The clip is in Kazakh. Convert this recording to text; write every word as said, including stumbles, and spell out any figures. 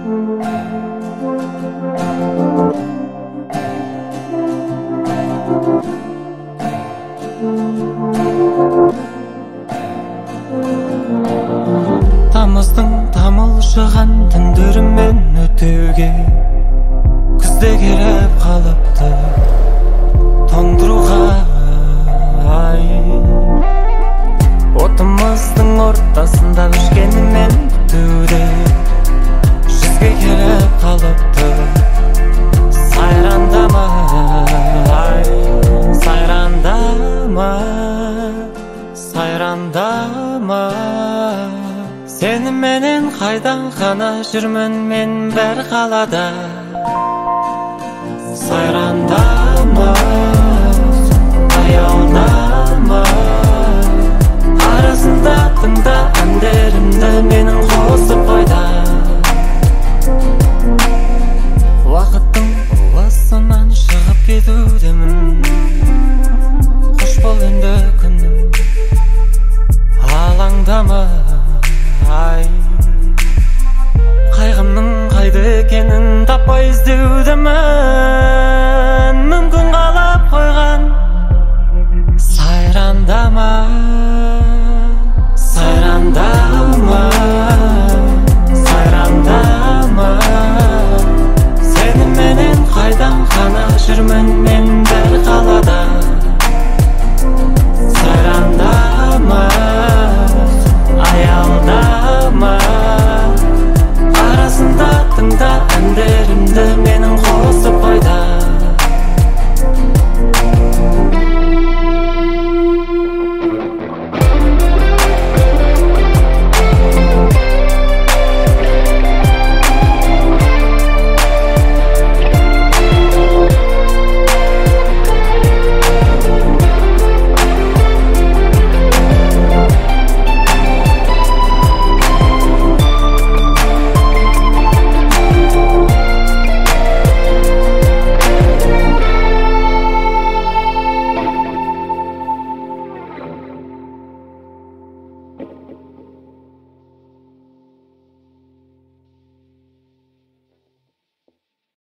Тамыздың тамылжыған түндерімен өтеуге күзде келіп қалыпты тоңдыруға ай. Отымыздың ортасында өшкенімен күтуде жүзге келіп қалыпты сайрандама ай, сайрандама сайрандама. Сені менен қайдан ғана жүрмін мен бір қалада. Сайрандама, аяулама, арасында тыңда әндерімді менің қосып қойда. Уақыттың ұлысынан шығып кетудемін, қош бол енді күнім, алаңдама ай. Қайғымның қайда екенін таппай іздеудемін.